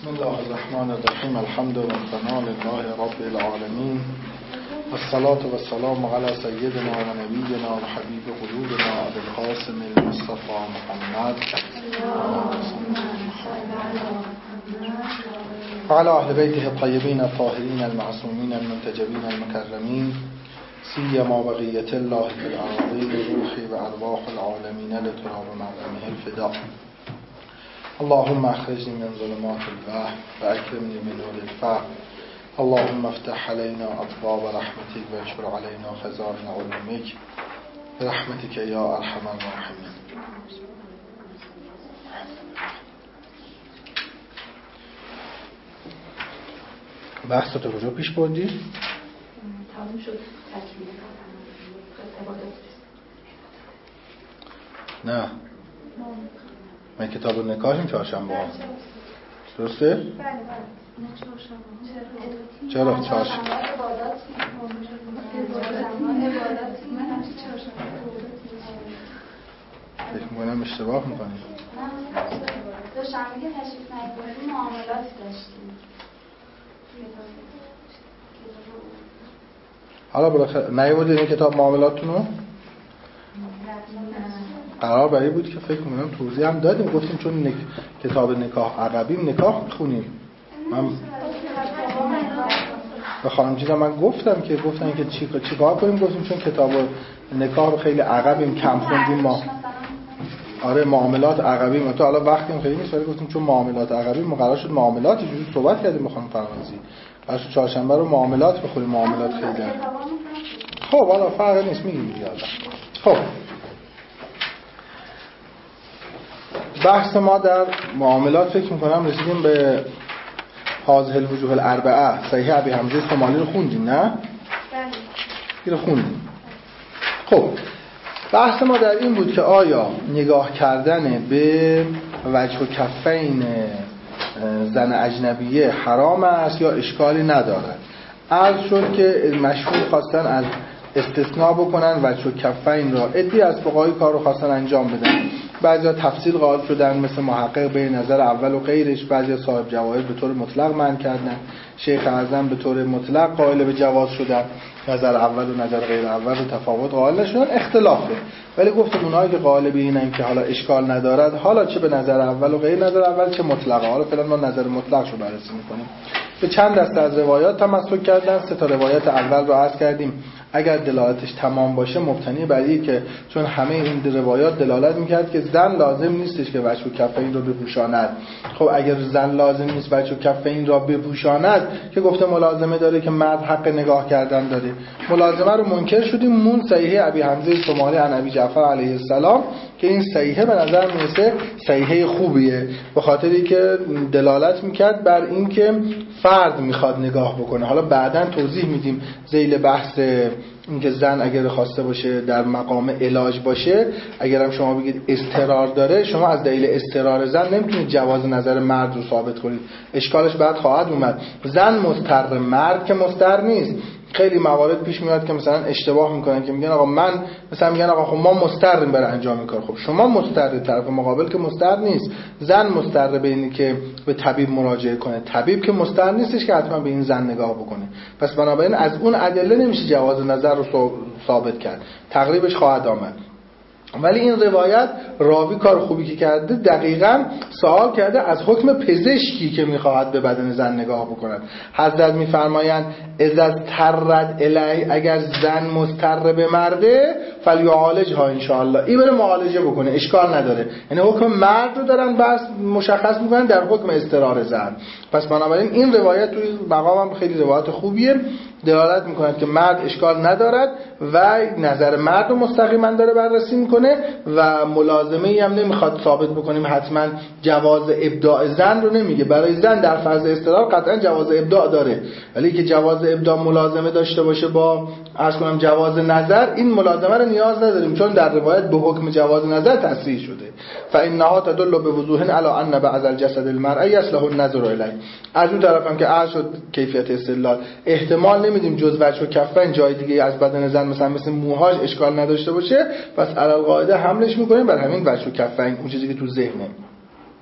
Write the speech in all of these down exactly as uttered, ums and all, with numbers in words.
بسم الله الرحمن الرحیم. الحمد لله لله رب العالمین، والصلاة والسلام علی سیدنا و نبینا و حبیب قلوبنا ابی القاسم المصطفى محمد و علی اهل بیته الطیبین الطاهرین المعصومین المنتجبین المکرمین، سیما بقیة الله فی الارضین روحی و ارواح العالمین لتراب مرحمه الفداء. اللهم اخرجني من ظلمات الوهم واكرمني من نور الفهم. اللهم افتح علينا ابواب رحمتك وانشر علينا خزائن علمك برحمتك يا ارحم الراحمين. بحث تو کجا پیش بردی؟ تموم شد. تکمیل نه من کتاب نکاحیم چهارشنبه ها درسته؟ بله بله چهارشنبه. چرا چهارشنبه؟ فکر می‌کنم اشتباه می‌کنی. دو شنبه که تشریف نیاوردیم معاملات داشتیم. حالا بالاخره نیاوردید این کتاب معاملاتتون رو؟ قرار برای بود که فکر می‌کنم توضیح هم دادیم، گفتیم چون نک... کتاب نکاح عقبیم نکاح می‌خونیم. من به خانم جیدم من گفتم که گفتن که چی چی کار کنیم، گفتیم چون کتاب نکاح رو خیلی عقبیم کم خوندیم ما. آره معاملات عقبیم، تو حالا وقتیم خیلی نیست ولی گفتیم چون معاملات عقبیم ما قرار شد معاملات جوری صحبت کردیم با خانم فرمانزی. قرار شد چهارشنبه رو معاملات بخوریم. معاملات خیلی خب حالا فرق نیست میگیم دیگه. خب بحث ما در معاملات فکر میکنم رسیدیم به هذه الوجوه الاربعه. صحیح ابی حمزه صومالی رو خوندیم نه؟ بله. این رو خوندیم. خب بحث ما در این بود که آیا نگاه کردن به وجه و کفین زن اجنبیه حرام است یا اشکالی ندارد. عرض شد که مشهور خواستن از استثناء بکنن وجه و کفین را، عده‌ای از فقهای کار رو خواستن انجام بدن. بعضیا تفصیل قائل شدن مثل محقق به نظر اول و غیرش، بعضیا صاحب جواهر به طور مطلق منع کردن، شیخ اعظم به طور مطلق قائل به جواز شدن، نظر اول و نظر غیر اول رو تفاوت قائل نشدن، اختلافه. ولی گفتم اونایی که قائل به اینن که حالا اشکال ندارد، حالا چه به نظر اول و غیر نظر اول چه مطلقه، حالا فعلا ما نظر مطلقشو بررسی می‌کنیم. به چند دسته از روایات تمسک کردن. سه تا روایت اول رو عرض کردیم اگر دلالتش تمام باشه مبتنی بر این که چون همه این روایات دلالت میکرد که زن لازم نیستش که وجه و کفین رو بپوشاند. خب اگر زن لازم نیست وجه و کفین را بپوشاند که گفته ملازمه داره که مرد حق نگاه کردن داره، ملازمه رو منکر شدیم. مون صحیح ابی حمزه صومالی عن ابی جعفر علیه السلام که این صحیحه به نظر میرسه صحیحه خوبیه، به خاطری که دلالت میکرد بر این که فرد میخواد نگاه بکنه. حالا بعداً توضیح میدیم ذیل بحث اینکه زن اگر خواسته باشه در مقام علاج باشه، اگرم شما بگید اضطرار داره، شما از دلیل اضطرار زن نمیتونید جواز نظر مرد رو ثابت کنید، اشکالش بعد خواهد اومد. زن مضطر، مرد که مضطر نیست. خیلی موارد پیش میاد که مثلا اشتباه میکنن که میگن آقا من مثلا میگن آقا خب ما مضطریم برای انجام این کار. خب شما مضطر، طرف مقابل که مضطر نیست. زن مضطر به اینی که به طبیب مراجعه کنه، طبیب که مضطر نیستش که حتما به این زن نگاه بکنه. پس بنابراین از اون ادله نمیشه جواز نظر رو ثابت کرد، تقریبش خواهد آمد. ولی این روایت راوی کار خوبی که کرده دقیقاً سوال کرده از حکم پزشکی که میخواهد به بدن زن نگاه بکند. حضرت میفرمایند اذا ترد الی، اگر زن مضطر به مرده فلیعالجها ان شاء الله، این بره معالجه بکنه اشکال نداره. یعنی حکم مرد رو دارن بس مشخص میکنن در حکم اضطرار زن. پس بنابراین این روایت توی مقامم خیلی روایت خوبیه، دلالت میکند که مرد اشکال ندارد و نظر مرد رو مستقیما داره بررسی میکنه و ملازمه ای هم نمیخواد ثابت بکنیم حتما جواز ابداع زن رو نمیگه. برای زن در فرض اضطرار قطعا جواز ابداع داره، ولی که جواز ابداع ملازمه داشته باشه با عرض کنم جواز نظر، این ملازمه رو نیاز نداریم چون در روایت به حکم جواز نظر تصریح شده. فانها تدل بوضوح علی ان بعض الجسد المرئی یصلح النظر الیه. از اون طرفم که عرض شد کیفیت استدلال احتمال نمیدیم جز وجه و کفین جای دیگه از بدن زن مثلا مثل موهاش اشکال نداشته باشه، پس علی القاعده حملش میکنیم بر همین وجه و کفین، اون چیزی که تو ذهنه.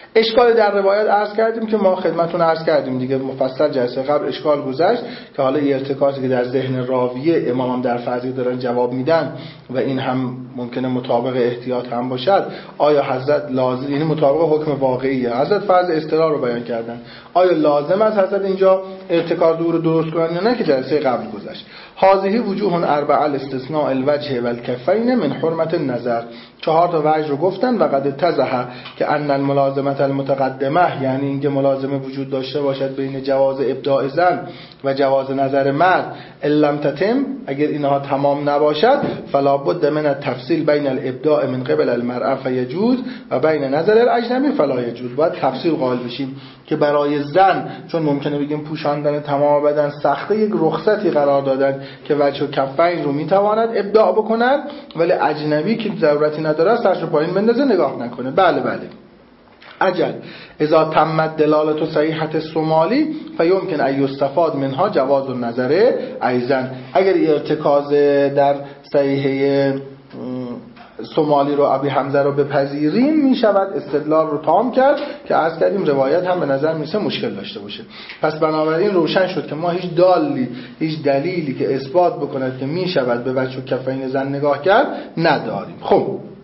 اشکال در روایت عرض کردیم که ما خدمتون عرض کردیم دیگه مفصل جلسه قبل اشکال گذشت که حالا این ارتکاسی که در ذهن راویه امام هم در فرضی دارن جواب میدن و این هم ممکنه مطابق احتیاط هم باشد. آیا حضرت لازم، یعنی مطابق حکم واقعیه، حضرت فرض اصطلاح رو بیان کردن، آیا لازم است حضرت اینجا ارتکار دور درست کنن یا نه که جلسه قبل گذشت. هذه وجوه اربعه الاستثناء الوجه والکفین من حرمت النظر. چهار تا وجه رو گفتن و قد اتضح که ان الملازمه المتقدمه، یعنی اینکه ملازمه وجود داشته باشد بین جواز ابداع زن و جواز نظر مرد، لم تتم، اگر اینها تمام نباشد، فلا بد من التفصیل بین الابداع من قبل المرأه فیجوز و بین نظر الاجنبی فلا یجوز. باید تفصیل قائل بشیم که برای زن چون ممکنه بگیم پوشاندن تمام بدن سخته، یک رخصتی قرار دادن که وجه و کفین رو میتواند ابداع بکنند، ولی اجنبی که ضرورتی نداره سرش رو پایین بندازه نگاه نکنه. بله بله اجل اذا تمت دلالت صحیحه الصومالی فیمکن ان یستفاد منها جواز النظر ایضا. اگر ارتکاز در صحیحه صومالی رو ابی حمزه رو بپذیریم می شود استدلال رو تام کرد که عرض کردیم روایت هم به نظر میسه مشکل داشته باشه. پس بنابراین روشن شد که ما هیچ دالی هیچ دلیلی که اثبات بکند که می شود به وجه و کفین زن نگاه کرد نداریم. خب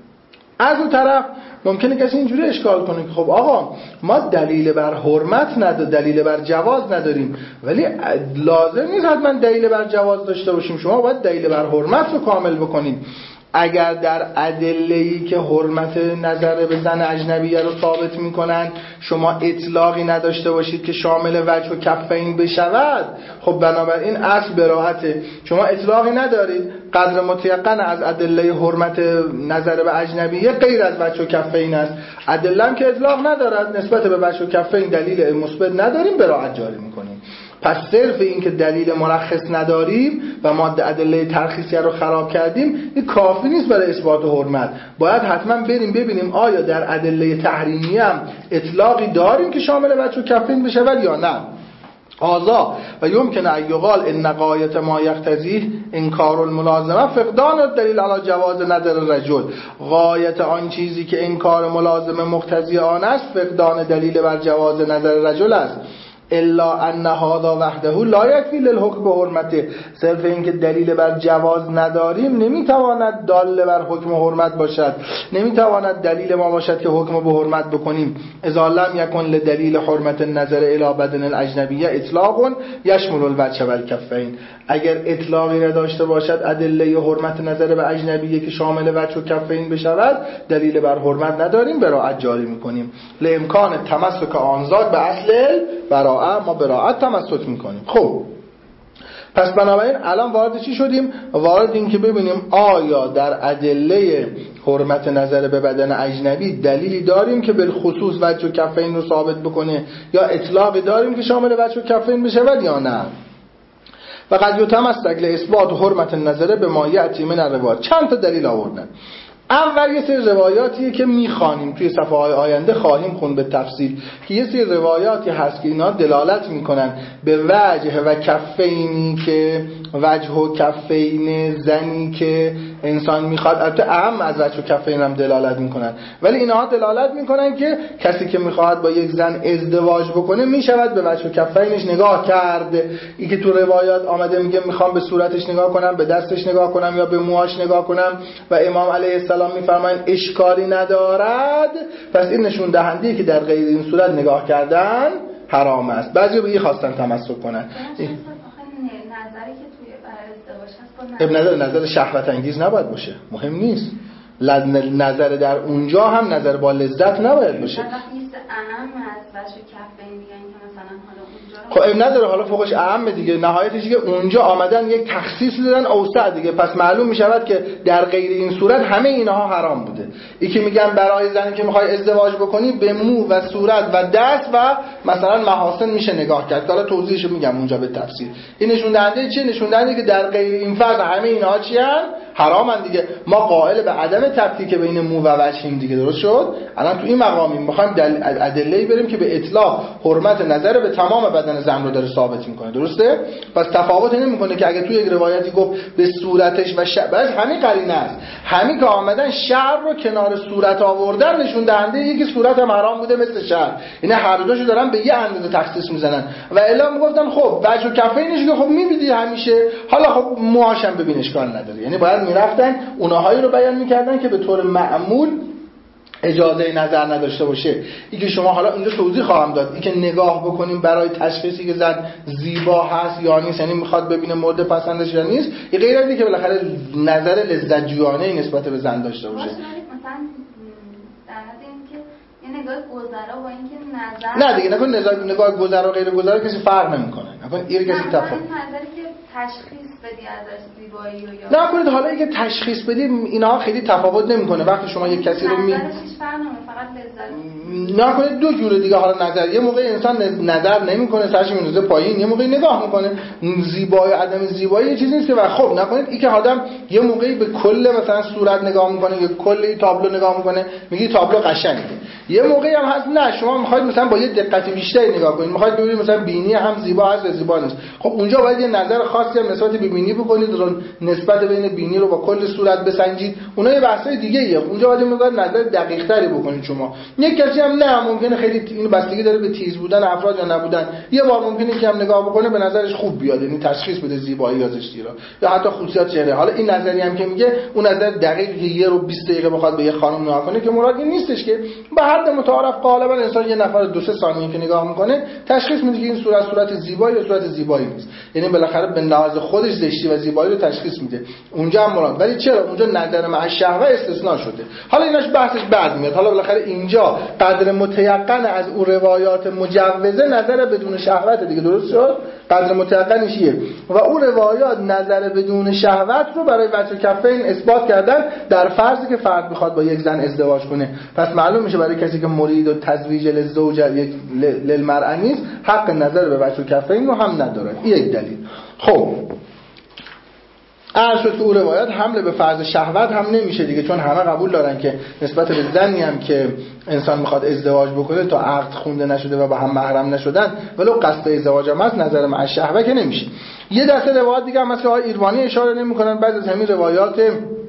از اون طرف ممکنه کسی اینجوری اشکال کنه که خب آقا ما دلیل بر حرمت نداریم، دلیل بر جواز نداریم، ولی لازم نیست حتما دلیل بر جواز داشته باشیم، شما باید دلیل بر حرمت رو کامل بکنیم. اگر در ادله‌ای که حرمت نظر به زن اجنبیه رو ثابت میکنن شما اطلاقی نداشته باشید که شامل وجه و کفین بشود، خب بنابراین اصل براحته. شما اطلاقی ندارید، قدر متیقن از ادله حرمت نظر به اجنبیه غیر از وجه و کفین است. ادله هم که اطلاق ندارد نسبت به وجه و کفین دلیل مثبت نداریم، براحت جاری میکنیم. پس صرف این که دلیل مرخص نداریم و ماده ادله ترخیصی رو خراب کردیم این کافی نیست برای اثبات حرمت. باید حتما بریم ببینیم آیا در ادله تحریمی هم اطلاقی داریم که شامل وجه و کفین بشود یا نه. آزا و یمکن ان یقال ان غایت ما یقتضیه انکار الملازمه فقدان الدلیل علی جواز نظر الرجل. غایت آن چیزی که انکار ملازمه مقتضی آن است فقدان دلیل بر جواز نظر رجل است. الا ان هذا وحده لا یکفی للحکم به حرمته. صرف اینکه دلیل بر جواز نداریم نمیتواند دال بر حکم حرمت باشد، نمیتواند دلیل ما باشد که حکم به حرمت بکنیم. اذا لم یکن لدلیل حرمت النظر الی بدن الاجنبیه اطلاق یشمل الوجه والکفین. اگر اطلاقی نداشته باشد ادله حرمت نظر به اجنبیه که شامل وجه و کفین بشود دلیل بر حرمت نداریم، براءت جاری میکنیم. لامکان تمسک آنزاد به اصل براءت ما براءت تمسک میکنیم. خب پس بنابراین الان وارد چی شدیم؟ وارد این که ببینیم آیا در ادله حرمت نظر به بدن اجنبی دلیلی داریم که بالخصوص وجه و کفین رو ثابت بکنه یا اطلاقی داریم که شامل وجه و کفین بشود یا نه. و قد یتمسک لاثبات حرمت النظر به ما یأتی من الروایات. چند تا دلیل آوردن. اول یه سری روایاتیه که میخوانیم توی صفحه های آینده خواهیم خوند به تفصیل که یه سری روایاتی هست که اینا دلالت میکنن به وجه و کفینی که وجه و کفین زنی که انسان میخواد، البته اهم از وجه و کفین هم دلالت میکنن، ولی اینها دلالت میکنن که کسی که میخواد با یک زن ازدواج بکنه میشود به وجه و کفینش نگاه کرد. این که تو روایات آمده میگه میخوام به صورتش نگاه کنم، به دستش نگاه کنم یا به موهاش نگاه کنم و امام علیه السلام میفرمایند اشکالی ندارد، پس این نشون دهنده که در غیر این صورت نگاه کردن حرام است. بعضی به این خواستن تمسک کنن. اب نظر نظر شهوت انگیز نباید باشه، مهم نیست. نظر در اونجا هم نظر با لذت نباید باشه. خب اب نداره، حالا فوقش اهم دیگه، نهایتش دیگه اونجا آمدن یک تخصیص دادن اوسع دیگه، پس معلوم میشود که در غیر این صورت همه اینها حرام بوده. این که میگن برای زنی که میخوای ازدواج بکنی به مو و صورت و دست و مثلا محاسن میشه نگاه کرد، حالا توضیحشو میگم اونجا به تفصیل. این نشون دهنده چیه؟ نشون دهنده که در غیر این فرض همه اینها چی ان؟ حرامن دیگه. ما قائل به عدم تفکیک بین مو و وجهیم دیگه، درست شد؟ الان تو این مقامی میخوایم دلیل ادله‌ای بریم که به اطلاق حرمت نظر به تمام بدن زن رو داره ثابت میکنه. درسته؟ پس تفاوت نمیکنه که اگه توی یک روایتی گفت به صورتش و شعرش، همین قرینه است، همین که آمدن شعر رو کنار صورت آوردن نشون دهنده یکی صورت هم حرام بوده مثل شعر، یعنی هر دوشو دارن به یه اندازه تخصیص میزنن. و الا میگفتن خب وجه و کفینش که خب میبینی همیشه، حالا خب موهاشم ببین اشکال نداره. یعنی باید میرفتن اونهایی رو بیان میکردن که به طور معمول اجازه نظر نداشته باشه. این که شما حالا اینجا توضیح خواهم داد، این که نگاه بکنیم برای تشخیصی که زن زیبا هست یا نیست، یعنی میخواد ببینه مورد پسندش یا نیست، این غیر از اینه که بالاخره نظر لذت جویانه نسبت به زن داشته باشه. مثلا در حد اینکه یه نگاه گذرا با اینکه نظر نه دیگه نکن نگاه نگاه گذرا و غیر گذرا کسی فرق نمیکنه. نکن این کسی تفاوت نظری که تشخیص بدی ازش زیبایی و یا نه کنید حالا اینکه تشخیص بدیم اینها خیلی تفاوت نمیکنه. وقتی شما یک کسی رو می نه کنید دو جوره دیگه. حالا نظر یه موقع انسان نظر نمیکنه، سرش میندازه پایین، یه موقع نگاه میکنه. زیبایی عدم زیبایی یه چیزی نیست که خب نکنید این که آدم یه موقعی به کل مثلا صورت نگاه میکنه یا کل تابلو نگاه میکنه میگی تابلو قشنگه. یه موقعی هم هست نه شما میخواید مثلا با یه دقت بیشتری نگاه کنید، میخواید ببینید مثلا بینی هم زیبا هست یا زیبا نیست. خب اونجا باید یه نظر خاصی هم نسبت به بینی بکنید، رو نسبت بین بینی رو با کل صورت بسنجید. اونها یه بحثای دیگه ایه. اونجا باید مقدار نظر دقیق تری بکنید شما. یک کسی هم نه ممکنه خیلی اینو بستگی داره به تیز بودن افراد یا نبودن. یه بار ممکنه که هم نگاه بکنه به نظرش خوب بیاد، یعنی تشخیص بده زیبایی یا زشتی رو یا حتی خصوصیات چهره. حالا این نظری هم که میگه اون نظر دقیقی که یه رو بیست دقیقه بخواد به یه خانم نگاه کنه که مراد این نیستش که به حد متعارف غالبا انسان یه نفر دو سه ثانیه که نگاه میکنه تشخیص میده که این صورت صورت زیبایی یا صورت زیبایی نیست. یعنی بالاخره به لحاظ خودش زشتی و زیبایی رو تشخیص میده. اونجا هم مراد. ولی چرا اونجا نظر مع شهوه استثناء شده؟ حالا ایناش بحثش بعد میاد. حالا بالاخره اینجا قدر متیقن از اون روایات مجوزه نظر بدون شهوت دیگه. درست شد؟ قدر متیقنش چیه؟ و اون روایات نظر بدون شهوت رو برای وجه کفین اثبات کردن در فرضی که فرد میخواد با یک زن ازدواج کنه. پس معلوم میشه برای کسی که مرید و تزویج للزوج یک للمرأه نیست حق نظر به وجه کفین رو هم نداره. این یک دلیل. خب عرض شد که اون روایات حمله به فرض شهوت هم نمیشه دیگه، چون همه قبول دارن که نسبت به زنی هم که انسان میخواد ازدواج بکنه تا عقد خونده نشده و با هم محرم نشدن ولو قصد ازدواج هم هست نظر مع شهوه که نمیشه. یه دسته روایات دیگه هم مثل آقای ایروانی اشاره نمیکنن. بعضی از همین روایات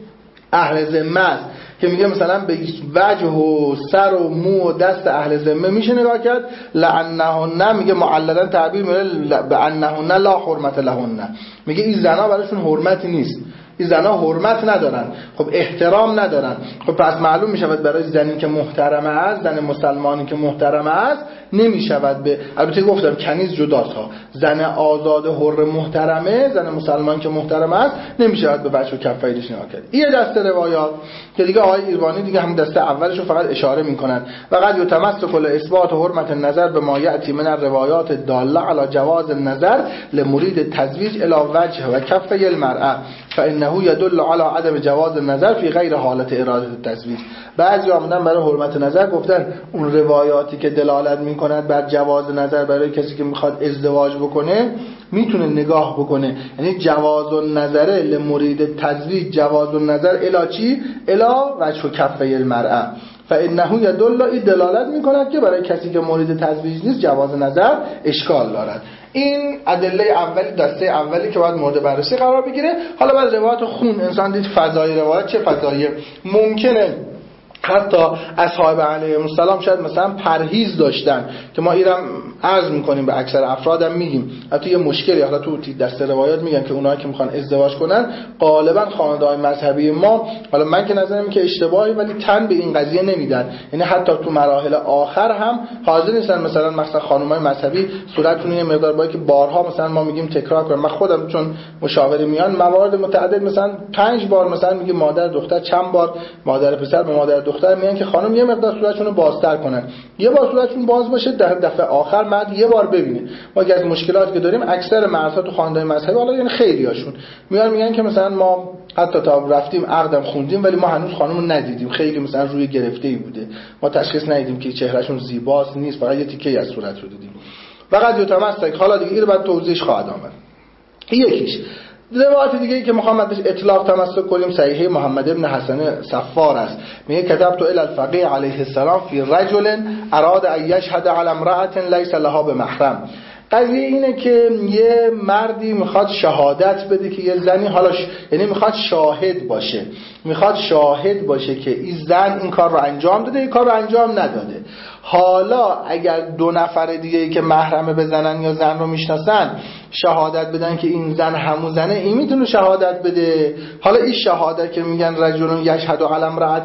اهل ذمه است که میگه مثلا به وجه و سر و مو و دست اهل ذمه میشه نگاه کرد. لعنهن میگه معللا تعبیر میره به انهن لا حرمت لهن، میگه این زنا براشون حرمتی نیست، این زنا حرمت ندارن، خب احترام ندارن. خب پس معلوم میشود برای زنی که محترمه است، زن مسلمانی که محترمه است نمیشود به، البته گفتم کنیز جداست ها، زن آزاد حر محترمه، زن مسلمان که محترمه است نمیشود به بچه و کفایلش نگاه کرد. این دسته روایات که دیگه آقای ایروانی دیگه هم دسته اولش رو فقط اشاره میکنن. و قد یتمسک کل اثبات حرمت النظر به ما یاتی من الروایات داله علی جواز النظر لمرید تزویج الی وجه و کفی المرأه فانه یدل علی عدم جواز النظر فی غیر حالت اراده التزویج. بعضی آمدن برای حرمت نظر گفتن اون روایاتی که دلالت میکند بر جواز نظر برای کسی که میخواد ازدواج بکنه میتونه نگاه بکنه، یعنی جواز النظر لمرید تزویج جواز النظر الی چی؟ الی وجه و کفی المرأه فانه یدل، این دلالت میکند که برای کسی که مورد تزویج نیست جواز نظر اشکال دارد. این ادله اولی دسته اولی که باید مورد بررسی قرار بگیره. حالا بعد روایت خون انسان دید فضای روایت چه فضایی ممکنه حتی اصحاب علیهم السلام شاید مثلا پرهیز داشتن که ما اینم عرض میکنیم به اکثر افرادم میگیم حتی یه مشکلی حالا تو دسته روایات میگن که اونایی که میخوان ازدواج کنن غالبا خانواده‌های مذهبی ما، حالا من که نظرم که اشتباهی ولی تن به این قضیه نمیدن، یعنی حتی تو مراحل آخر هم حاضر نیستن مثلا مثلا خانم‌های مذهبی صورتشون یه مقدار با که بارها مثلا ما میگیم تکرار کنم. من خودم چون مشاوره میان موارد متعدد مثلا پنج بار مثلا میگه مادر دختر چند بار مادر پسر به مادر دختر میگن که خانم یه مقدار صورتشون رو بازتر کنن، یه بار صورتشون باز باشه در دفعه آخر مرد یه بار ببینه. ما که از مشکلاتی که داریم اکثر مردها تو خانواده مذهبی حالا یعنی خیلیاشون میان میگن که مثلا ما حتی تا رفتیم عقدم خوندیم ولی ما هنوز خانم رو ندیدیم، خیلی مثلا روی گرفته‌ای بوده، ما تشخیص ندیدیم که چهرهشون زیباست نیست، فقط یه تیکه از صورت رو دیدیم. فقط یتمسک، حالا دیگه این رو بعد توضیحش خواهد آمد. یکیش روایت دیگه ای که محمد بهش اطلاق تمسک کنیم صحیح محمد ابن حسن صفار است. میگه كتبت الى الفقيه علیه السلام فی رجل اراد ان یشهد علی امرأة لیس لها بمحرم. قضیه اینه که یه مردی میخواد شهادت بده که یه زنی حالاش، یعنی میخواد شاهد باشه، میخواد شاهد باشه که این زن این کار رو انجام داده، این کار رو انجام نداده. حالا اگر دو نفر دیگه ای که محرم به زنن یا زن رو میشناسن شهادت بدن که این زن همون زنه، این میتونه شهادت بده. حالا این شهادت که میگن رجل یشهد علی امرأة،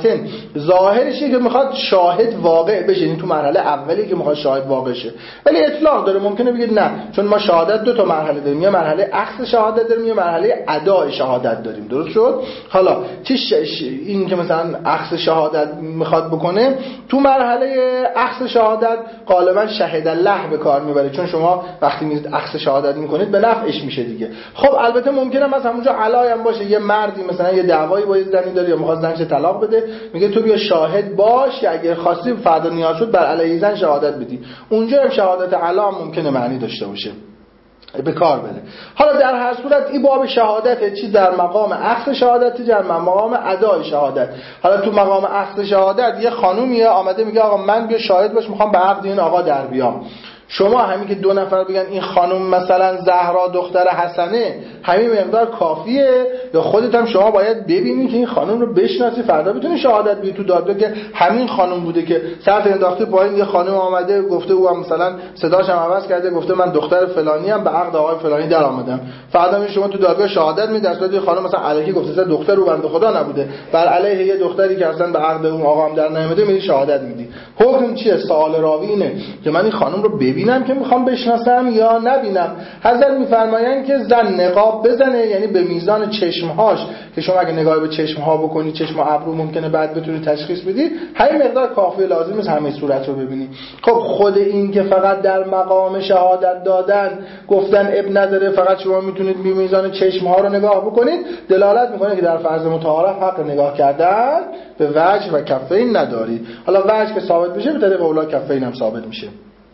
ظاهرشه که میخواد شاهد واقع بشه، این تو مرحله اولی که میخواد شاهد واقع شه، ولی اطلاق داره. ممکنه بگید نه، چون ما شهادت دو تا مرحله داریم، یه مرحله اخذ شهادت داریم، یه مرحله ادای شهادت داریم. درست شد؟ حالا چی این که مثلا اخذ شهادت میخواد بکنه، تو مرحله اخذ شهادت غالبا شهد الله به کار میبره، چون شما وقتی میرید اخذ شهادت میکنید به نفعش میشه دیگه. خب البته ممکنه مثلا همونجا علای هم باشه، یه مردی مثلا یه دعوایی با یه زنی داره یا میخواد زنش طلاق بده، میگه تو بیا شاهد باش که اگر خواستی فردا نیاز شد بر علیه زن شهادت بدی. اونجا هم شهادت علا ممکنه معنی داشته باشه، به کار بره. حالا در هر صورت این باب شهادت چی در مقام اخذ شهادت، در مقام ادای شهادت. حالا تو مقام اخذ شهادت یه خانومیه آمده میگه آقا من بیا شاهد باش، میخوام به عقد این آقا در بیام. شما همین که دو نفر بگن این خانم مثلا زهرا دختر حسنه، همین مقدار کافیه؟ یا خودت هم شما باید ببینی که این خانم رو بشناسی، فردا بتونی شهادت بدی تو دادگاه که همین خانم بوده که سرت انداخته پایین، یه خانم آمده گفته او هم مثلا صداش هم عوض کرده گفته من دختر فلانی ام، به عقد آقای فلانی در آمدم. فردا شما تو دادگاه شهادت میدی، در صورتی خانم مثلا الکی گفته دختر رو بنده خدا نبوده، بر علیه یه دختری که اصلا به عقد اون آقا هم در نمیده میدی شهادت میدی. حکم چیه؟ سوال راوی اینه که من این خانم رو ببینم که میخوام بشناسم یا نبینم. حضرت میفرمایند که زن نقاب بزنه، یعنی به میزان چشمهاش، که شما اگه نگاه به چشمها بکنی، چشم و ابرو ممکنه بعد بتونی تشخیص بدی، همین مقدار کافیه، لازم نیست همه صورت رو ببینی. خب خود این که فقط در مقام شهادت دادن گفتن اب نداره، فقط شما میتونید به میزان چشمها رو نگاه بکنید، دلالت میکنه که در فرض متعارف حق نگاه کردن به وجه و کفین ندارید. حالا وجه که ثابت بشه به طریق اولا کفین هم ثابت میشه.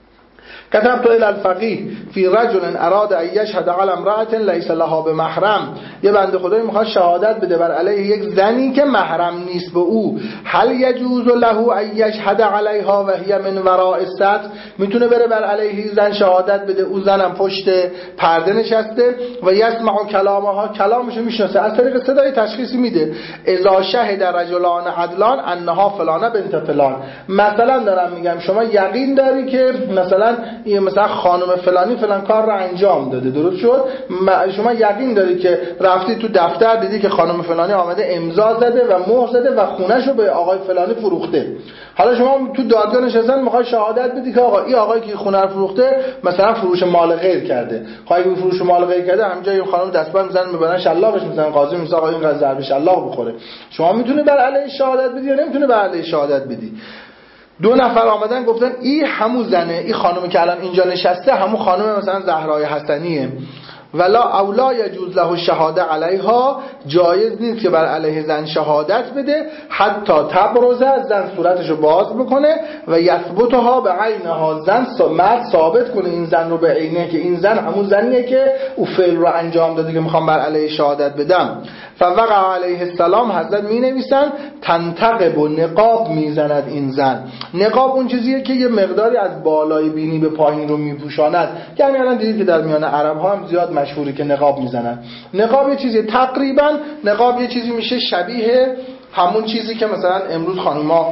كتبت الى الفقيه في رجل اراد ان يشهد على امرأة ليس لها بمحرم. یه بنده خدایی میخواد شهادت بده بر علیه یک زنی که محرم نیست به او. هل يجوز له ان يشهد عليها وهي من وراء الستر؟ میتونه بره بر علیه زن شهادت بده، او زنم پشت پرده نشسته و یسمع کلامها، کلامشو میشناسه، از طریق صدای تشخیصی میده. اذا شهد رجلان عدلان انها فلانه بنت فلان. مثلا دارم میگم شما یقین داری که مثلا این مثلا خانم فلانی فلان کار رو انجام داده، درست شد؟ شما یقین داری که رفتی تو دفتر دیدی که خانم فلانی آمده امضا زده و مهر زده و خونه‌شو به آقای فلانی فروخته. حالا شما تو دادگاه نشستن میخوای شهادت بدی که آقا این آقایی که خونه رو فروخته مثلا فروش مال غیر کرده. خواهی که فروش مال غیر کرده، همینجا این خانم دستبند میزنن میبرن شلاقش میزنن، قاضی میگه آقا این قضیه ضرب شلاق بخوره. شما میتونی بر علیه شهادت بدی یا نمیتونی بر علیه شهادت بدی؟ دو نفر آمدن گفتن این همون زنه، این خانمی که الان اینجا نشسته همون خانم مثلا زهرای حسنیه، ولا اولا یجوز له الشهاده علیها، جایز نیست که بر علیه زن شهادت بده حتی تبرز، زن صورتشو باز بکنه و یثبتها به عینها، زن مرد ثابت کنه این زن رو به عینه که این زن همون زنیه که او فعل رو انجام داده که میخوام بر علیه شهادت بدم. فوقع علیه السلام حضرت می نویسن تنتقب و نقاب میزند این زن. نقاب اون چیزیه که یه مقداری از بالای بینی به پایین رو میپوشاند، یعنی الان دیدید که در میان عرب ها هم زیاد مشهوره که نقاب میزنن. نقاب یه چیزی تقریبا، نقاب یه چیزی میشه شبیه همون چیزی که مثلا امروز خانوما،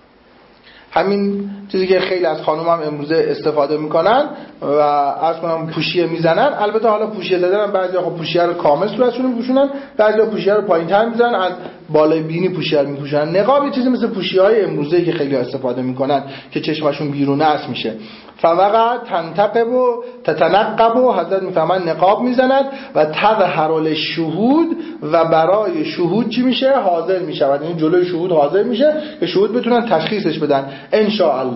همین چیزی که خیلی از خانوما هم امروزه استفاده میکنن و عرض کنم پوشیه میزنن. البته حالا پوشیه زدن هم بعضیا خب پوشیه رو کامل صورتشون رو میپوشونن، بعضیا پوشیه رو پایین‌تر میزنن، از بالای بینی پوشیه رو میپوشونن. نقاب یه چیزی مثل پوشیه‌های امروزه که خیلی استفاده میکنن که چشمشون بیرون است میشه. فوقع تنتقب و تتنقب و حضرت میفهمن نقاب میزند و تظهر للشهود، و برای شهود چی میشه؟ حاضر میشه، یعنی جلوی شهود حاضر میشه که شهود بتونن تشخیصش بدن ان شاء الله.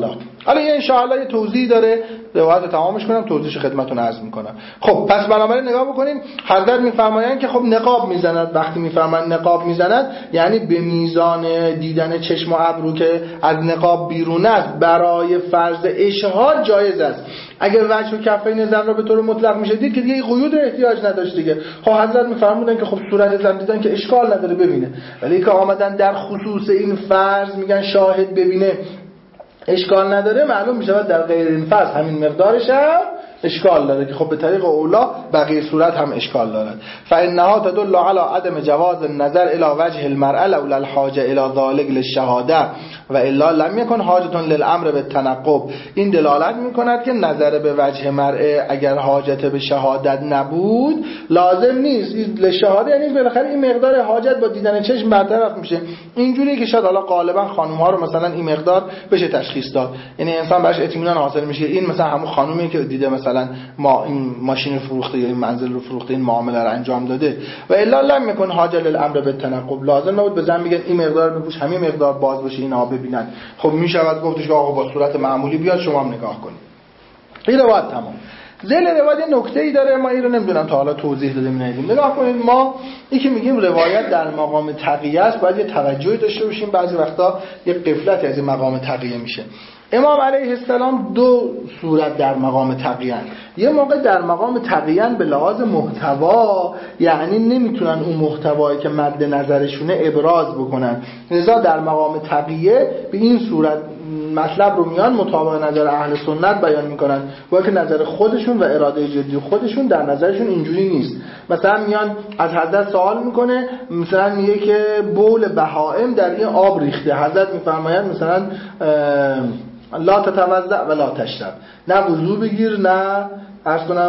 حالا این ان شاء الله یه توضیح داره، روایت تمامش کنم توضیحش خدمتتون عرض میکنم. خب پس بنابراین نگاه بکنیم، حضرت میفرمایند که خب نقاب میزند. وقتی میفرمایند نقاب میزند یعنی به میزان دیدن چشم و ابرو که از نقاب بیرون است برای فرض اشهاد جایز است. اگر وجه و کفین زن را به طور مطلق میشه دید که دیگه قیود احتیاج نداشت دیگه. خب حضرت میفرمودن که خب صورت زن دیدن که اشکال نداره ببینه، ولی که آمدن در خصوص این فرض میگن شاهد ببینه اشکال نداره، معلوم میشه در غیر این فرض همین مقدارش هم اشکال داره که خب به طریق اولا بقیه صورت هم اشکال دارد. فانها تدل علی عدم جواز النظر الی وجه المرأة لولا الحاجه الی ذلك للشهاده و الا لم یکن حاجه للامر بالتنقب. این دلالت میکند که نظر به وجه مرأة اگر حاجت به شهادت نبود لازم نیست. للشهاده یعنی بالاخره این مقدار حاجت با دیدن چشم برطرف میشه. اینجوری که شاید حالا غالبا خانم ها رو مثلا این مقدار بشه تشخیص داد، یعنی انسان براش اطمینان حاصل میشه این مثلا همون خانومی که دیده مثلا ما این ماشین فروخته یا این منزل رو فروخته این معامله رو انجام داده و الا لم یکن حاجه للامر بالتنقب. لازم نبود بزن میگن این مقدار بپوش همین مقدار باز باشه اینا ببینن. خب میشود گفتش که آقا با صورت معمولی بیاد شما هم نگاه کنید. این روایت تمام. ذیل روایت نکته‌ای داره، ما این رو نمیدونم تا حالا توضیح دادیم ندیدیم. نگاه کنید، ما یکی میگیم روایت در مقام تقیه است، باید یه توجهی داشته باشیم. بعضی وقتا یه غفلتی از این مقام تقیه میشه. امام علیه السلام دو صورت در مقام تقیان. یه موقع در مقام تقیان به لحاظ محتوا، یعنی نمیتونن اون محتوایی که مد نظرشونه ابراز بکنن، لذا در مقام تقیه به این صورت مطلب رو میان مطابق نظر اهل سنت بیان میکنن، با که نظر خودشون و اراده جدی خودشون در نظرشون اینجوری نیست. مثلا میان از حضرت سوال میکنه، مثلا میگه که بول بهائم در این آب ریخته، حضرت میفرمایند مثلا لا تتوضأ و لا تشرب، نه وضو بگیر نه عرض کنم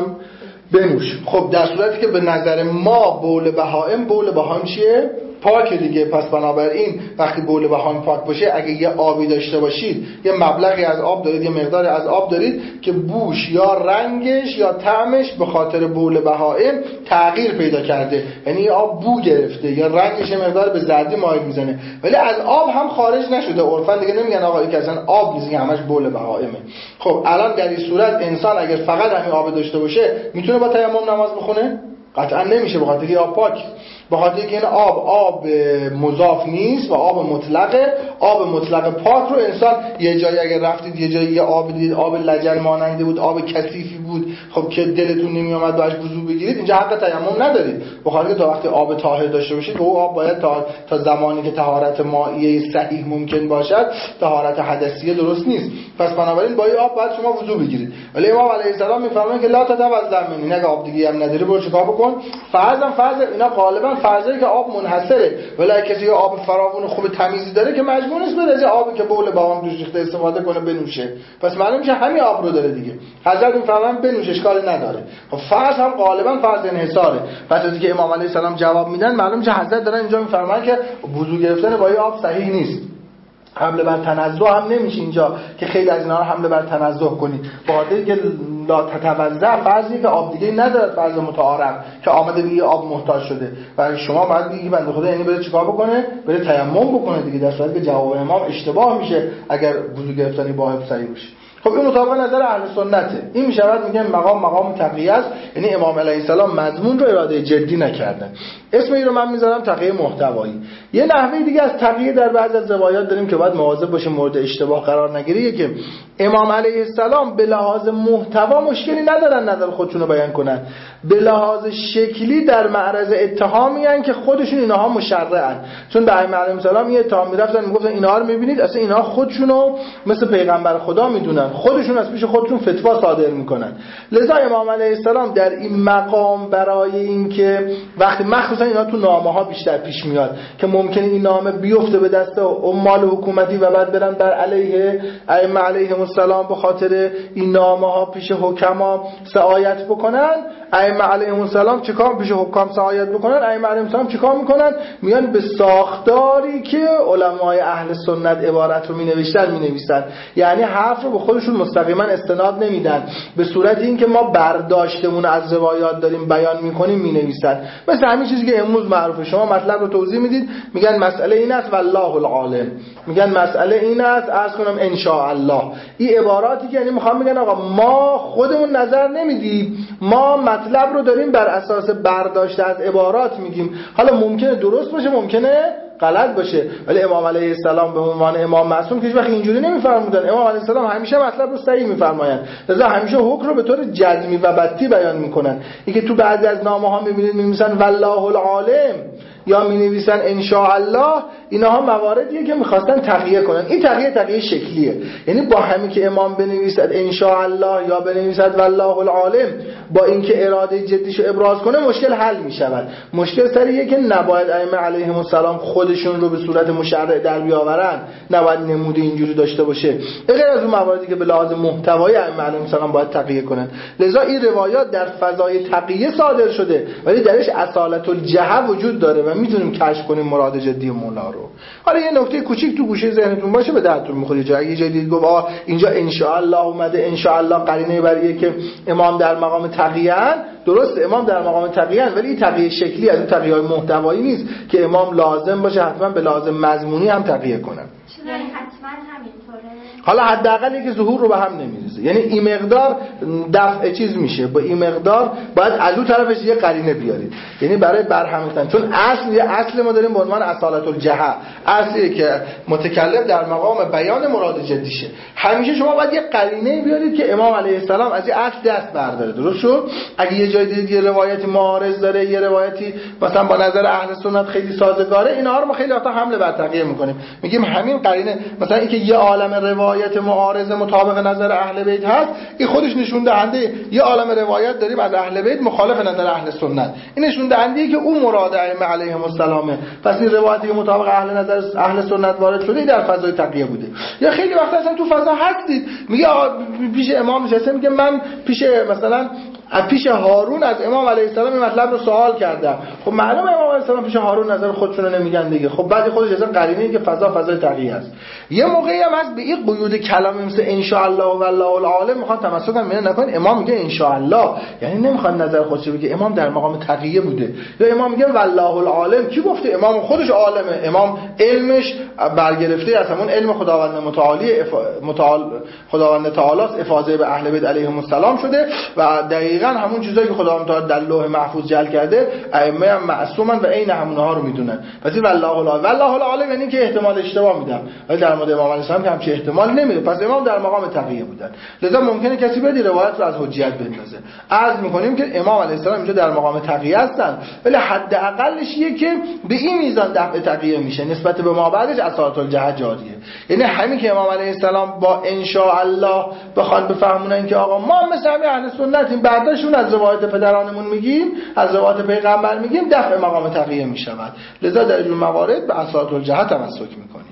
بنوش. خب در صورتی که به نظر ما بول بهائم، بول بهائم چیه؟ پاک دیگه. پس بنابراین وقتی بول بهائم پاک باشه، اگه یه آبی داشته باشید، یه مبلغی از آب دارید، یه مقداری از آب دارید که بوش یا رنگش یا طعمش به خاطر بول بهائم تغییر پیدا کرده، یعنی آب بو گرفته یا رنگش یه مقدار به زردی مایل میزنه، ولی از آب هم خارج نشده، عرفا دیگه نمیگن آقا این که اصلا آب نیست، همش بول بهائمه. خب الان در این صورت انسان اگر فقط همین آب داشته باشه میتونه با تیمم نماز بخونه؟ قطعا نمیشه، به خاطر که آب پاک، به خاطر که این آب آب مضاف نیست و آب مطلقه. آب مطلق پاک رو انسان یه جایی اگر رفتید یه جایی یه آب دید آب لجن ماننده بود، آب کثیفی بود، خب که دلتون نمی اومد باش وضو بگیرید، اینجا حق تیمم ندارید، به خاطر که تا وقتی آب طاهر داشته باشید او آب باید تا تا زمانی که طهارت مائیه صحیح ممکن باشد، طهارت حدثیه درست نیست. پس بنابراین با این آب باید شما وضو بگیرید. ولی امام علیه السلام میفرمایند که لا تتوضأ منی، نگه آب دیگه هم نداری برو چیکار بکن؟ فرضاً فرض اینا غالبا فرضی که آب منحصره، ولی کسی آب فراوون خوب تمیزی داره که مجبور نیست بره از آبی که بول بهائم توش ریخته استفاده کنه بنوشه. پس معلوم میشه همین آب رو داره دیگه. حضرت میفرمایند بنوش اشکالی نداره. خب فرض هم غالبا فرض انحصاره. پس از اینکه امام علیه السلام جواب میدن معلوم میشه حضرت دارن اینجا میفرمایند که وضو گرفتن با این آب صحیح نیست. حمله بر تنزه هم نمیشه اینجا که خیلی از اینا رو حمله بر تنزه کنید. با خاطر که لا تتوضأ فرضی که آب دیگه نداره، فرض متعارف که آمده به آب محتاج شده و شما باید دیگه بنده خدا یعنی بره چیکار بکنه؟ بره تیمم بکنه دیگه، در صورتی که جواب امام اشتباه میشه اگر وضو گرفتنی با آب صحیح باشه. خب این مطابق نظر اهل سنته. این میشود میگن مقام مقام تقیه است، یعنی امام علیه السلام مضمون رو اراده جدی نکردن. اسم این رو من میذارم تقیه محتوایی. یه نحوه دیگه از تقیه در بعضی از روایات داریم که باید مواظب باشیم مورد اشتباه قرار نگیره، که امام علیه السلام به لحاظ محتوا مشکلی ندارن نظر خودشون رو بیان کنن، به لحاظ شکلی در معرض اتهامی ان که خودشون اینها مشرعن. چون به ائمه علیهم السلام یه اتهام میرفتن میگفتن اینها رو میبینید اصلا اینها خودشونو مثل پیغمبر خدا میدونن، خودشون از پیش خودشون فتوا صادر میکنن. لذا امام علیه السلام در این مقام برای اینکه وقتی مخصوصا اینا تو نامه ها بیشتر پیش میاد که ممکنه این نامه بیفته به دست عمال حکومتی و بعد برن بر علیه ائمه علیهم السلام به خاطر این نامه ها پیش حکما سعایت بکنن، ائمه علیهم السلام چیکار پیش حکام سعایت بکنن، ائمه علیهم السلام چیکار میکنن؟ میان به ساختاری که علمای اهل سنت عبارت رو مینوشتن مینویسن، یعنی حرف رو به خودشون کدومشون مستقیما استناد نمیدن، به صورت اینکه ما برداشتمون از روایات داریم بیان میکنیم مینویسن. مثل همین چیزی که امروز معروفه، شما مطلب رو توضیح میدید میگن مسئله این است والله العالم، میگن مسئله این است عرض کنم ان شاء الله. این عباراتی که یعنی میخوام بگن آقا ما خودمون نظر نمیدیم، ما مطلب رو داریم بر اساس برداشت از عبارات میگیم. حالا ممکنه درست باشه ممکنه غلط باشه، ولی امام علیه السلام به عنوان امام معصوم که هیچ وقت اینجوری نمیفرمودن. امام علیه السلام همیشه مطلب رو صحیح میفرمایند، لذا همیشه حکم رو به طور جزمی و بتی بیان میکنن. اینکه تو بعضی از نامه ها میبینید می‌نویسن والله العالم یا می‌نویسن ان شاء الله، اینها مواردیه که می‌خواستن تقیه کنن. این تقیه تقیه شکلیه، یعنی با همین که امام بنویسد ان شاء الله یا بنویسد والله العالم، با اینکه اراده جدیشو ابراز کنه مشکل حل می‌شود. مشکل سریه که نباید ائمه علیهم السلام خودشون رو به صورت مشرع در بیاورن، نباید نمود اینجوری داشته باشه، غیر از اون مواردی که به لحاظ محتوایی ائمه علیهم السلام باید تقیه کنن. لذا این روایات در فضای تقیه صادر شده، ولی درش اصالت الجهه وجود داره و میتونیم کشف کنیم مراد جدی مولا رو. حالا یه نکته کوچیک تو گوشه ذهنتون باشه به دردتون میخوره. جایی یه جایی دید گفت آ اینجا ان شاء الله اومده، ان شاء الله قرینه برای که امام در مقام تقیه ان. درست امام در مقام تقیه ان، ولی این تقیه شکلی از اون تقیه‌های محتوایی نیست که امام لازم باشه حتما به لازم مضمونی هم تقیه کنه. یعنی حتما همینطوره. حالا حداقل که ظهور رو به هم نمیریزه، یعنی این مقدار دفع چیز میشه، با این مقدار باید از اون طرفش یه قرینه بیارید، یعنی برای برهم ریختن. چون اصل یه اصل ما داریم به عنوان اصالت الجهه، اصلیه که متکلم در مقام بیان مراد جدیشه. همیشه شما باید یه قرینه بیارید که امام علیه السلام از این اصل دست برداره. درست شد؟ اگه یه جای دیدید یه روایتی معارض داره، یه روایتی مثلا با نظر اهل سنت خیلی سازگاره، اینها رو ما خیلی وقتا حمله بر تقیه میکنیم، میگیم همین قرینه، مثلا اینکه یه عالم روایت معارض مطابق نظر اهل بیت هست، این خودش نشون دهنده یه عالم روایت داریم از اهل بیت مخالف نظر اهل سنت، این نشون دهنده که اون مراد ائمه علیهم السلامه. پس این روایتی که مطابق اهل نظر اهل سنت وارد شده در فضای تقیه بوده. یا خیلی وقتا اصلا تو فضا هستید، میگه پیش امام نشسته، میگه من پیش مثلا پیش هارون از امام علیه السلام این مطلب رو سوال کردم. خب معلومه امام علیه السلام پیش هارون نظر خودشونو نمیگن دیگه. خب بعد خودش اصلا قرینه این که فضا فضای تقیه است. یه موقعی هم هست به این قیود کلامی مثل ان شاء الله و والله العالم میخوان تمسک کنن، نکن امام میگه ان شاء الله، یعنی نمیخوان نظر خودش بگه، امام در مقام تقیه بوده. یا امام میگه والله العالم، کی گفته؟ امام خودش عالمه، امام علمش برگرفته از همون علم خداوند متعالی متعال خداوند تعالی افاضه به اهل بیت علیهم السلام شده و دقیقاً همون چیزایی که خداوند تعالی در لوح محفوظ جعل کرده ائمه هم معصومن و عین همونها رو میدونن. پس والله العالم، والله العالم یعنی که احتمال اشتباه میدم، ولی در مورد امام علیه السلام که همچین احتمال نمیده. پس امام در مقام تقیه بودن، لذا ممکنه کسی بدی روایت رو از حجیت بندازه. عرض میکنیم که امام علیه السلام اینجا در مقام تقیه هستن، ولی حداقلش یه که به این میزان دفع تقیه میشه نسبت به ما بعدش اصالت الجهه جاریه. یعنی همین که امام علیه السلام با ان شاء الله بخوان بفهمونن که آقا ما مثل همین اهل سنتیم، بعدشون از روایت پدرانمون میگیم، از روایت پیغمبر میگیم، دفع مقام تقیه میشود. لذا در این موارد به اصالت الجهه تمسک میکنیم.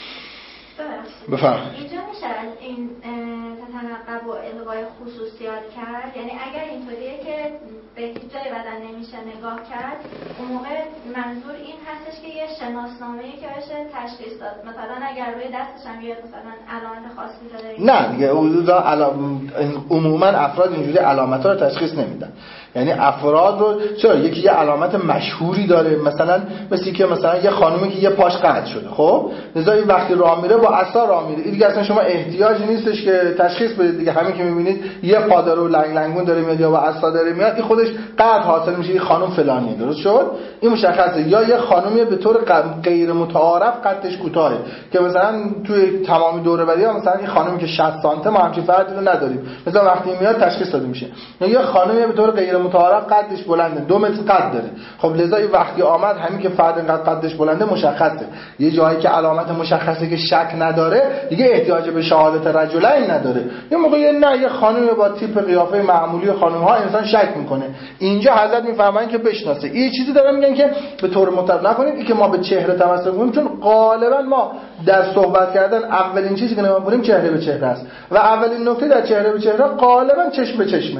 بفرمایید. اینجا میشه این تتنقب و الغای خصوصیات کرد، یعنی اگر اینطوریه که به هیچ جای بدن نمیشه نگاه کرد، اون موقع منظور این هستش که یه شناسنامه‌ای که بشه تشخیص داد، مثلا اگر روی دستش هم یه مثلا علامت خاصی داره. نه دیگه علام... عموما افراد اینجوری علامت‌ها رو تشخیص نمیدن. یعنی افراد رو چرا یکی یه علامت مشهوری داره، مثلا مثل که مثلا یه خانومی که یه پاش قطع شده، خب لذا این وقتی راه میره با عصا راه میره، این دیگه اصلا شما احتیاجی نیستش که تشخیص بدید دیگه، همین که میبینید یه پا داره و لنگ لنگون داره میاد یا با عصا داره میاد، این خودش قطع حاصل میشه، این خانم فلانیه. درست شد؟ این مشخصه. یا یه خانومی به طور غیر متعارف قدش کوتاهه که مثلا توی تمامی دوره بدی ها مثلا این خانومی که شصت سانتی ما همچین فردی رو نداریم، مثلا وقتی میاد تشخیص داده میشه. یا یه خانومی به طور غیر متعارف قدش بلنده، دو متر قد داره، خب لذا این وقتی آمد همین که فرد اینقدر قدش بلنده مشخصه. یه جایی که علامت مشخصه که شک نداره دیگه احتیاج به شهادت رجلین نداره. یه موقع نه یه خانومی با تیپ قیافه معمولی خانم ها انسان شک میکنه، اینجا حضرت میفرمایند که بشناسه. این چیزی دارن میگن که به طور مطلق نکنید این که ما به چهره تمسک کنیم، چون غالبا ما در صحبت کردن اولین چیزی که نگاه می‌کنیم چهره به چهره است و اولین نکته در چهره به چهره غالبا چشم به چشمه.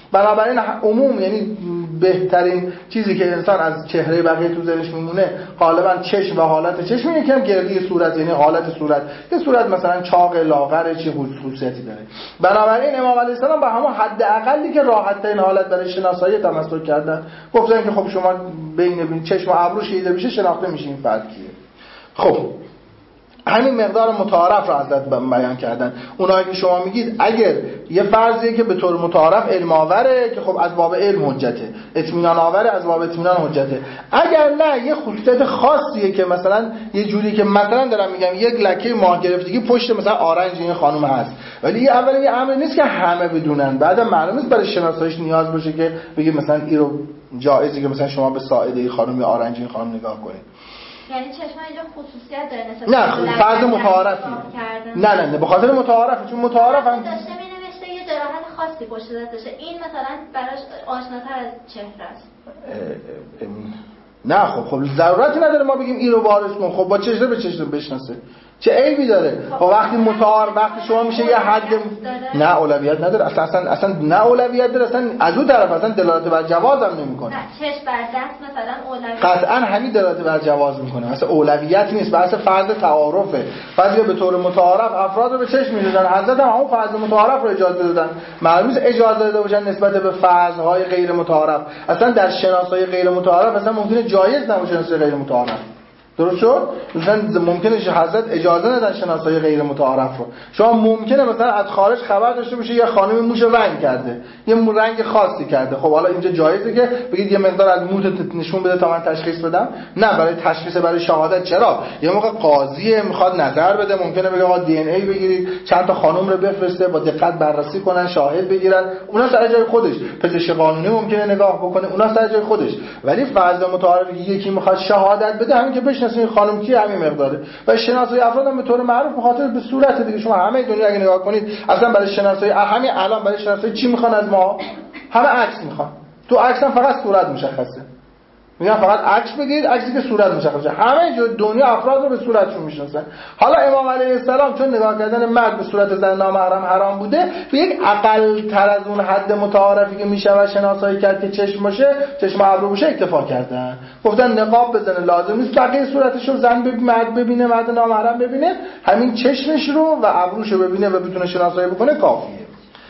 بنابراین عموم یعنی بهترین چیزی که انسان از چهره بقیه تو ذهنش میمونه غالبا چشم و حالت چشم، یکم گردی صورت یعنی حالت صورت، یه صورت مثلا چاق لاغر چه خصوصیتی داره. بنابراین امام علیه السلام به همون حد اقلی که راحت ترین حالت برای شناسایی تمسک کردن، گفتن که خب شما بین چشم و ابرو شیده بشه شناخته میشه این فرد کیه. خب همین مقدار متعارف را حضرت بیان کردن. اونایی که شما میگید اگر یه فرضیه که به طور متعارف علم آوره که خب از باب علم حجته، اطمینان آوره از باب اطمینان حجته، اگر نه یه خصوصیت خاصیه که مثلا یه جوری که مثلا دارم میگم یک لکه ماه گرفتگی پشت مثلا آرنج این خانم هست، ولی یه اولی یه امر نیست که همه بدونن، بعدم معلوم نیست برای شناساییش نیاز باشه که بگید مثلا این رو جایزه که مثلا شما به ساعده این خانم یا آرنج این خانم نگاه کنید. یعنی چشم اینجا خصوصیت داره نسبت نه فرض متعارفی نه نه نه به خاطر متعارفه، چون متعارف هم داشته می‌نوشته یه جراحت خاصی پشت دستشه، این مثلا براش آشناتر از چهره است. نه خب خب ضرورتی نداره ما بگیم این رو وارث کن، خب با چشم به چشم بشناسه چه عیبی داره؟ خب وقتی متعارف وقتی شما میشه یه حد نه اولویت نداره، اصلا اصلا اصلا نه اولویت داره، اصلا از اون طرف اصلا دلالت بر جواز هم نمیکنه. نه چشم بر دست مثلا اولویت قطعا همین دلالت بر جواز میکنه، اصلا اولویت نیست، بحث فرض تعارفه. بعضی به طور متعارف افراد رو به چشم می‌دادن، حضرت هم اون فرض متعارف رو اجازه دادن، معلومه اجازه داده باشن نسبت به فرض‌های غیر متعارف. اصلا در شناسایی غیر متعارف اصلا ممکنه جایز نباشه شناسایی غیر متعارف. درست شد؟ مثلا ممکنه حضرت اجازه ندن شناسایی غیر متعارف رو. شما ممکنه مثلا از خارج خبر داشته باشه یه خانمی موش رنگ کرده، یه رنگ خاصی کرده، خب حالا اینجا جایزه که بگید یه مقدار از موت نشون بده تا من تشخیص بدم؟ نه، برای تشخیص برای شهادت چرا؟ یه موقع قاضی میخواد نظر بده، ممکنه بگه آقا دی ان ای بگیرید، چند تا خانم رو بفرسته با دقت بررسی کنن، شاهد بگیرن، اونا سر جای خودش. پزشک قانونی ممکنه نگاه بکنه، اونا سر جای خودش. ولی فرض متعارف یکی میخواد شهادت بده، همین که بشناسید این خانم کی همین مقداره. و شناسایی افراد هم به طور معروف به خاطر به صورت دیگه شما همه دنیا اگه نگاه کنید اصلا برای شناسایی همین الان برای شناسایی چی میخوان از ما؟ همه عکس میخوان. تو عکس هم فقط صورت مشخصه. میگن فقط عکس بگیرید، عکسی که صورت مشخصه. همه جو دنیا افراد رو به صورتشون میشناسن. حالا امام علیه السلام چون نگاه کردن مرد به صورت زن نامحرم حرام بوده، به یک اقل تر از اون حد متعارفی که میشه و شناسایی کرد که چشم باشه، چشم ابرو باشه اکتفا کردن. گفتن نقاب بزنه، لازم نیست بقیه صورتشو زن ببینه، مرد ببینه، مرد نامحرم ببینه، همین چشمش رو و ابروشو ببینه و بتونه شناسایی بکنه کافیه.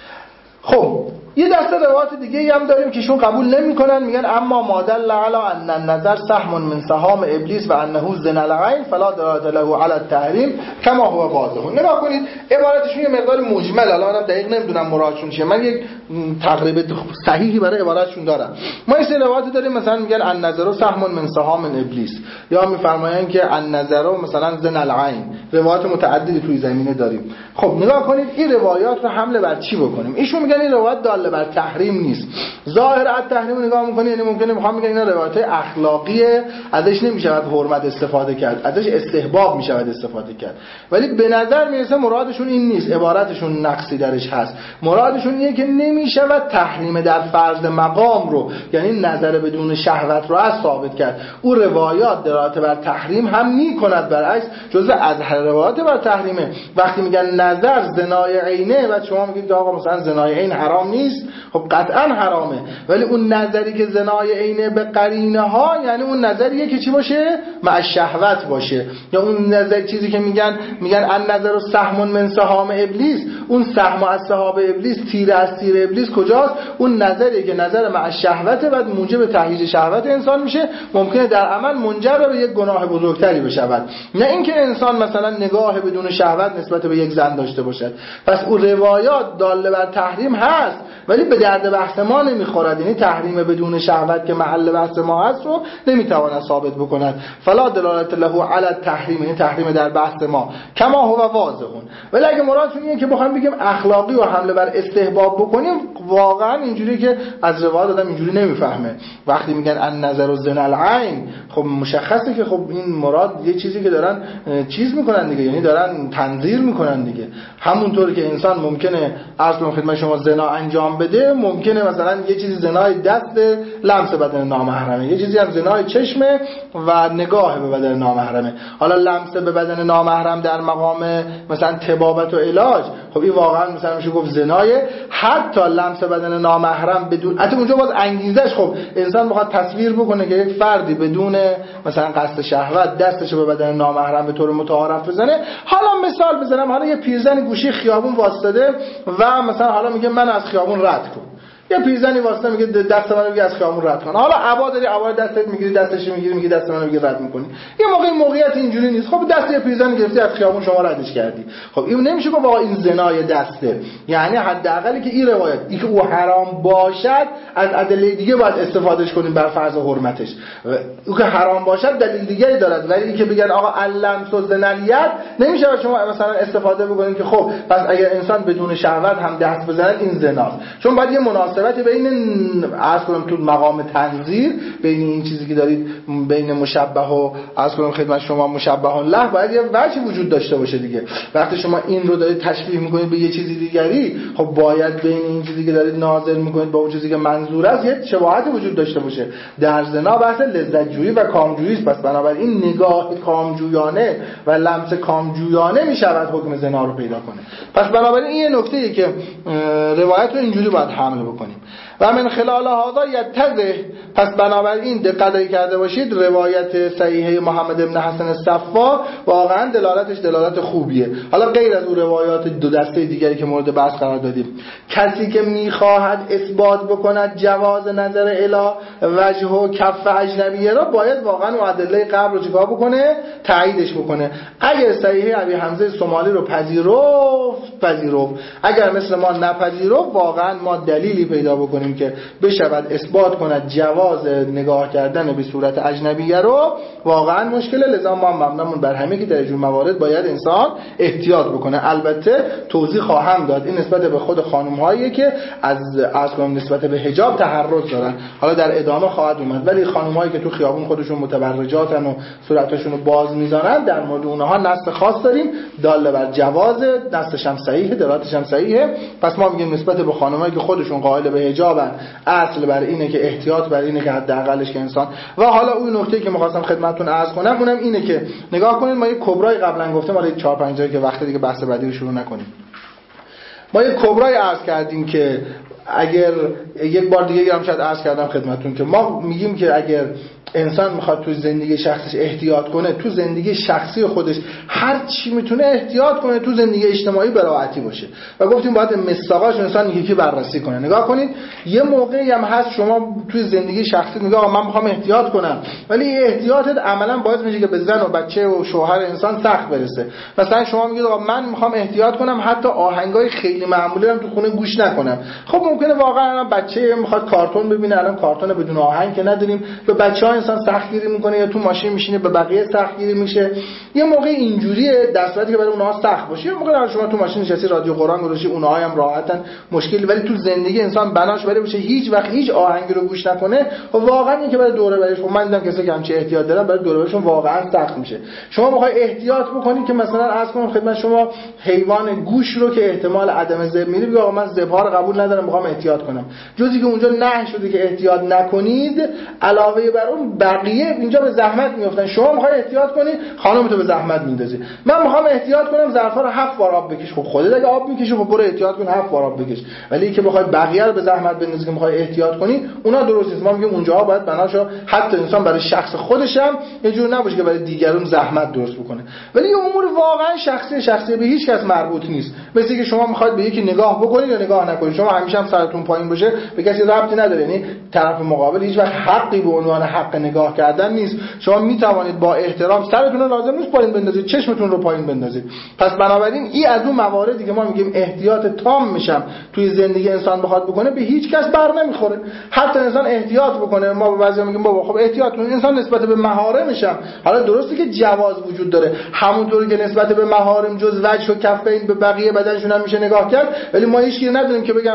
خب یه دسته روایات دیگه هم داریم که شون قبول نمی‌کنن، میگن اما مادل علی ان النظر سهم من سهام ابلیس و انه زنا العین فلا دلالت له علی التحریم کما هو واضح. نگاه کنید عبارتشون یه مقدار مجمل، الان من دقیق نمیدونم مرادشون چیه، من یک تقریب صحیحی برای عبارتشون دارم. ما این سه روایت داریم، مثلا میگن النظر سهم من سهام ابلیس، یا میفرمایند که النظر مثلا زنا العین. روایات متعددی توی زمینه داریم. خب نگاه کنید این روایات رو حمله بر چی بکنیم؟ ایشون میگن این روایت داله بر تحریم نیست. ظاهر التحریم نگاه میکنی یعنی ممکنه میخوام میگن اینا روایت اخلاقیه، ازش نمیشود حرمت استفاده کرد، ازش استحباب میشود استفاده کرد. ولی به نظر میرسه مرادشون این نیست، عبارتشون نقصی درش هست. مرادشون اینه که نمیشود تحریم در فرض مقام رو، یعنی نظر بدون شهوت رو از ثابت کرد. او روایات دلالت بر تحریم هم میکند، برعکس جزء از روایات بر تحریمه. وقتی میگن نظر زنای عینه و شما میگید آقا مثلا زنای عین حرام نیست، خب قطعا حرامه، ولی اون نظری که زنای عینه به قرینه ها، یعنی اون نظریه که چی باشه؟ مع شهوت باشه. یا اون نظر چیزی که میگن میگن ان نظر سهم من سهام ابلیس، اون سهم از سهام ابلیس، تیر از تیر ابلیس کجاست؟ اون نظری که نظر مع شهوت بعد موجب تهییج شهوت انسان میشه، ممکنه در عمل منجر به یک گناه بزرگتری بشود. نه اینکه انسان مثلا نگاه بدون شهوت نسبت به یک زن داشته باشد. پس اون روایات داله بر تحریم هست، ولی به درد بحث ما نمیخورد. یعنی تحریم بدون شهوت که محل بحث ما هست رو نمیتواند ثابت بکند. فلا دلالت له علی التحریم، یعنی تحریم در بحث ما کما هو واضح. ولی اگه مرادتون اینه که بخوایم بگیم اخلاقی و حمله بر استحباب بکنیم، واقعا اینجوری که از روایات آدم اینجوری نمیفهمه. وقتی میگن ان نظر زنا العین، خب مشخصه که خب این مراد یه چیزی که دارن چیز میکنن دیگه، یعنی دارن تنظیر میکنن دیگه. همونطور که انسان ممکنه عرض کنم خدمت شما زنا انجام انجام بده، ممکنه مثلا یه چیزی زنای دست، لمس بدن نامحرمه، یه چیزی هم زنای چشمه و نگاه به بدن نامحرمه. حالا لمس به بدن نامحرم در مقام مثلا طبابت و علاج، خب این واقعا مثلا میشه گفت زنایه. حتی لمس بدن نامحرم بدون، حتی اونجا باز انگیزش، خب انسان بخواد تصویر بکنه که یک فردی بدون مثلا قصد شهوت دستش به بدن نامحرم به طور متعارف بزنه. حالا مثال بزنم، حالا یه پیرزن گوشه خیابون واسطاده و مثلا حالا میگه من از خیابون رد کن، یه پیرزنی واسطه میگه دست منو بگیر از خیابون رد کن. حالا عبا داری، عبا دستت میگیری، دستش میگیری، میگی دست منو بگیر رد میکنی. یه موقع موقعیت اینجوری نیست، خب دست یه پیرزن گرفتی از خیابون شما ردش کردی، خب این نمیشه گفت واقعا این زنای دسته. یعنی حداقلی که این روایت این که او حرام باشد، از ادله دیگه باید استفادهش کنیم بر فرض حرمتش. او که حرام باشد دلیل دیگری دارد، ولی این که بگن آقا اللمس و زنلیت، نمیشه شما مثلا استفاده بکنید که خب پس اگر انسان بدون شهوت هم دست بزنه این زناست. چون باید یه مناسبت بین عرض کنم تو مقام تنظیر بین این چیزی که دارید بین مشبه و عرض کنم خدمت شما مشبه له، باید یه وجهی وجود داشته باشه دیگه. وقتی شما این رو دارید تشبیه میکنید به یه چیزی دیگری، خب باید بین این چیزی که دارید ناظر میکنید با اون چیزی که منظور است یه شباهتی وجود داشته باشه. در زنا بحث لذت جویی و کامجویی است، پس بنابراین نگاه کامجویانه و لمس کامجویانه میشود حکم زنا رو پیدا کنه. پس بنابراین این یه نکته‌ایه که روایت رو اینجوری باید حمل بکنیم. و من خلال هذا یتضح، پس بنابراین دقت کرده باشید روایت صحیحه محمد بن حسن الصفا واقعا دلالتش دلالت خوبیه. حالا غیر از اون روایات دو دسته دیگری که مورد بحث قرار دادیم، کسی که میخواهد اثبات بکند جواز نظر الی وجه و کف اجنبیه را، باید واقعا اون ادله قبل رو چیکار بکنه؟ تاییدش بکنه. اگر صحیحه ابی حمزه صومالی رو پذیرفت پذیرفت، اگر مثل ما نپذیرفت، واقعا ما دلیلی پیدا بکنیم که بشود اثبات کند جواز نگاه کردن به صورت اجنبیه رو، واقعا مشکله. لذا ما مبنامون بر همه که در اینجور موارد باید انسان احتیاط بکنه. البته توضیح خواهم داد این نسبت به خود خانم هایی که از از کنم نسبت به حجاب تحرز دارن، حالا در ادامه خواهد اومد. ولی خانم هایی که تو خیابون خودشون متبرجاتن و صورتشون رو باز میذارن، در مورد اونها نص خاص داریم داله بر جواز، نصش هم صحیحه، دلالتش هم صحیحه. پس ما میگیم نسبت به خانمایی که خودشون قائل به حجابن، اصل بر اینه که احتیاط بر اینه که حداقلش که انسان. و حالا اون نکته‌ای که می‌خواستم خدمتتون عرض کنم اونم اینه که نگاه کنید، ما یه کبرای قبلا گفتم، حالا چهار پنج جایی که وقت دیگه بحث بعدی رو شروع نکنیم، ما یه کبرای عرض کردیم که اگر یک بار دیگه هم شاید عرض کردم خدمتتون که ما میگیم که اگر انسان میخواد تو زندگی شخصیش احتیاط کنه، تو زندگی شخصی خودش هر چی میتونه احتیاط کنه، تو زندگی اجتماعی براحتی باشه. و گفتیم باید مصداقاش انسان یکی بررسی کنه. نگاه کنید یه موقعی هم هست شما توی زندگی شخصی میگه آقا من میخوام احتیاط کنم، ولی احتیاطت عملا باعث میشه که به زن و بچه و شوهر انسان سخت برسه. مثلا شما میگید آقا من میخوام احتیاط کنم حتی آهنگای خیلی معمولی رو تو خونه گوش نکنم. خب ممکنه واقعا بچه میخواد کارتون ببینه، الان کارتون بدون آهنگ که نداریم، به بچه‌ها انسان سختگیری میکنه، یا تو ماشین میشینه به بقیه سختگیری میشه. یه موقع اینجوریه در صورتی که برای اونها سخت باشه. یه موقع شما تو ماشین نشستی رادیو قرآن گذاشتی، اونها هم راحتن مشکلی، ولی تو زندگی انسان بناش برای بشه هیچ وقت هیچ آهنگی رو گوش نکنه. و واقعا این که برای دوره برش، خب من دیدم کسایی که همچین احتیاط دارن برای دوره برشون واقعا سخت میشه. شما میخوای احتیاط بکنید که مثلا عرض کنم خدمت شما حیوان گوش رو که احتمال عدم ذبح میره، بگو آقا من ذبح رو قبول ندارم میخوام احتیاط کنم، جزی که اونجا نهی شده که احتیاط نکنید، علاوه بر اون بقیه اینجا به زحمت میافتن. شما میخوای احتیاط کنی، خانم تو به زحمت میندازی. من میخوام احتیاط کنم ظرفا رو هفت بار آب بکش. خب خودت اگه آب میکشی خب برو احتیاط کن هفت بار آب بکش. ولی که بخوای بقیه رو به زحمت بندازی که میخوای احتیاط کنی، اونا درست نیست. ما میگیم اونجاها باید بناشو حتی انسان برای شخص خودش هم یه جور نباشه که برای دیگران زحمت درست بکنه. ولی امور واقعا شخصی شخصی به هیچ کس مربوط نیست. مثل که شما میخواید به یکی نگاه بکنید یا نگاه نکنید، شما همیشه هم سرتون پایین باشه به کسی ربطی نداره. یعنی طرف مقابل هیچ وقت حقی به عنوان حق نگاه کردن نیست. شما میتوانید با احترام سرتون رو لازم نیست پایین بندازید، چشمتون رو پایین بندازید. پس بنابراین این از اون مواردی که ما میگیم احتیاط تام میشم توی زندگی انسان بخواد بکنه به هیچ کس بر نمیخوره. حتی انسان احتیاط بکنه، ما به بعضیا میگیم بابا خب احتیاط کن، انسان نسبت به محارمشم، حالا درسته که جواز وجود داره، همونطوری که نسبت به محارم جز وجه و کفین به بقیه بدنشون هم میشه نگاه کرد، ولی ما هیچ چیزی نداریم که بگن آقا مثلا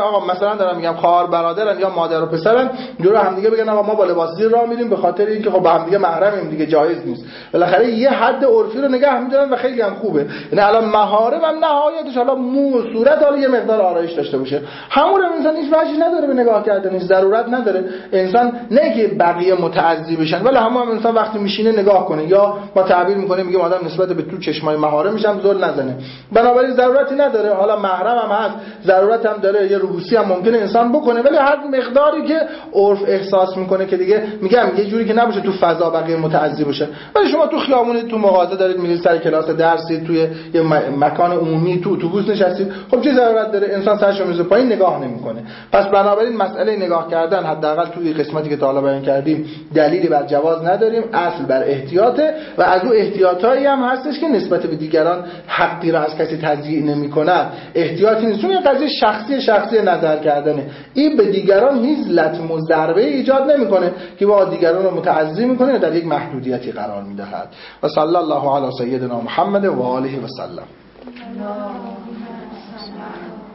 مثلا دارم میگم خواهر برادرن یا مادر و پسرن جلو هم دیگه بگن آقا ما با لباس زیر راه میریم به خاطر اینکه خب با هم دیگه محرمیم دیگه جایز نیست. بالاخره یه حد عرفی رو نگه می‌دارن و خیلی هم خوبه. یعنی الان محارم هم نهایتش حالا مو و صورت حالا یه مقدار آرایش داشته باشه. همون انسان هیچ وجهی نداره به نگاه کردنش، ضرورت نداره. انسان نه که بقیه متعذب بشن، ولی همون هم انسان وقتی میشینه نگاه کنه، یا ما تعبیر میکنیم میگه آدم نسبت به تو چشمای محارم میشم زل نزنه. بنابراین ضرورتی نداره. حالا محرم هم هست، ضرورت هم داره، یه روبوسی هم ممکنه انسان بکنه، ولی هر مقداری که عرف احساس میکنه که دیگه میگم یه جوری که نباشه تو فضا بقیه متعذب بشه. ولی شما تو خیابون تو مغازه دارید میرید سر کلاس درسید، توی یه مکان عمومی تو اتوبوس نشستید، خب چه ضرورت داره انسان سرشو میذاره پایین نگاه نمیکنه. پس بنابراین مسئله نگاه کردن حداقل توی قسمتی که تا حالا بیان کردیم دلیلی بر جواز نداریم، اصل بر احتیاطه و از اون احتیاطایی هم هستش که نسبت به دیگران حقی را از کسی تضییع نمی‌کنن. احتیاطی نیست، چون قضیه شخصی شخصی نظر کردنه. این به دیگران هیچ لطم و ضربه ایجاد نمی‌کنه که با دیگران رو متعظی می‌کنه و در یک محدودیتی قرار می‌دهد. و صلی الله علی سیدنا محمد و آله و سلم.